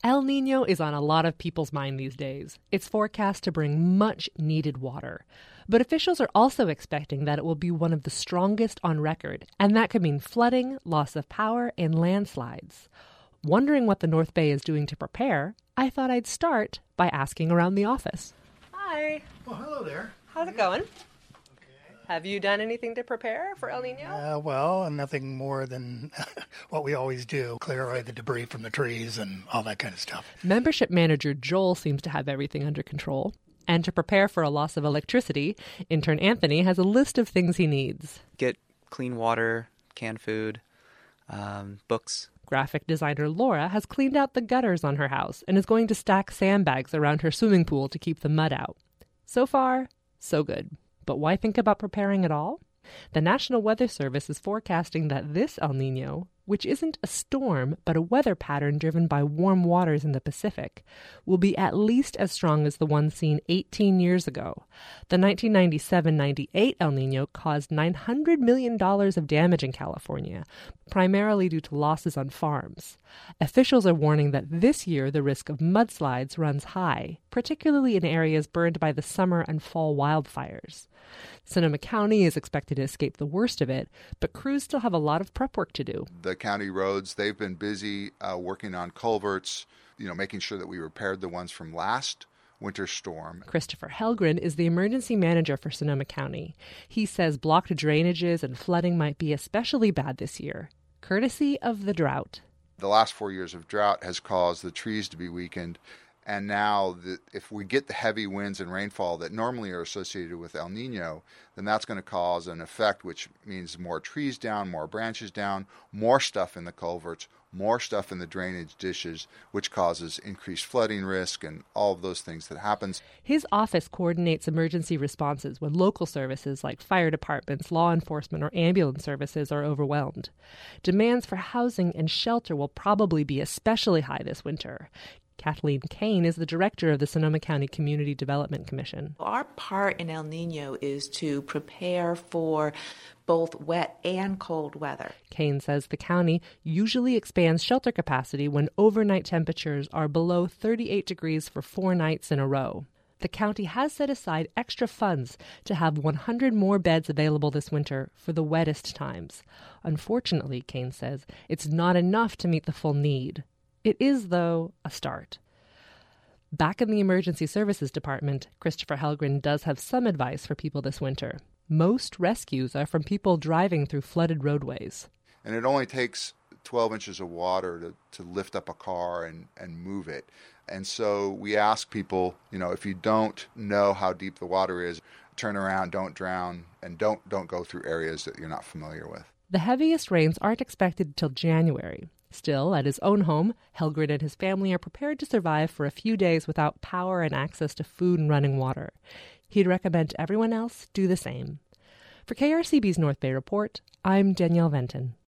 El Nino is on a lot of people's mind these days. It's forecast to bring much needed water. But officials are also expecting that it will be one of the strongest on record, and that could mean flooding, loss of power, and landslides. Wondering what the North Bay is doing to prepare, I thought I'd start by asking around the office. Hi. Well, hello there. How's it going? Have you done anything to prepare for El Nino? Well, nothing more than what we always do, clear away the debris from the trees and all that kind of stuff. Membership manager Joel seems to have everything under control. And to prepare for a loss of electricity, intern Anthony has a list of things he needs. Get clean water, canned food, books. Graphic designer Laura has cleaned out the gutters on her house and is going to stack sandbags around her swimming pool to keep the mud out. So far, so good. But why think about preparing at all? The National Weather Service is forecasting that this El Nino, which isn't a storm but a weather pattern driven by warm waters in the Pacific, will be at least as strong as the one seen 18 years ago. The 1997-98 El Nino caused $900 million of damage in California, primarily due to losses on farms. Officials are warning that this year the risk of mudslides runs high, particularly in areas burned by the summer and fall wildfires. Sonoma County is expected to escape the worst of it, but crews still have a lot of prep work to do. The county roads, they've been busy working on culverts, making sure that we repaired the ones from last winter storm. Christopher Helgren is the emergency manager for Sonoma County. He says blocked drainages and flooding might be especially bad this year, courtesy of the drought. The last 4 years of drought has caused the trees to be weakened. And now, if we get the heavy winds and rainfall that normally are associated with El Nino, then that's going to cause an effect, which means more trees down, more branches down, more stuff in the culverts, more stuff in the drainage dishes, which causes increased flooding risk and all of those things that happens. His office coordinates emergency responses when local services like fire departments, law enforcement, or ambulance services are overwhelmed. Demands for housing and shelter will probably be especially high this winter. Kathleen Kane is the director of the Sonoma County Community Development Commission. Our part in El Nino is to prepare for both wet and cold weather. Kane says the county usually expands shelter capacity when overnight temperatures are below 38 degrees for 4 nights in a row. The county has set aside extra funds to have 100 more beds available this winter for the wettest times. Unfortunately, Kane says, it's not enough to meet the full need. It is, though, a start. Back in the Emergency Services Department, Christopher Helgren does have some advice for people this winter. Most rescues are from people driving through flooded roadways. And it only takes 12 inches of water to lift up a car and move it. And so we ask people, if you don't know how deep the water is, turn around, don't drown, and don't go through areas that you're not familiar with. The heaviest rains aren't expected until January. Still, at his own home, Helgren and his family are prepared to survive for a few days without power and access to food and running water. He'd recommend everyone else do the same. For KRCB's North Bay Report, I'm Danielle Venton.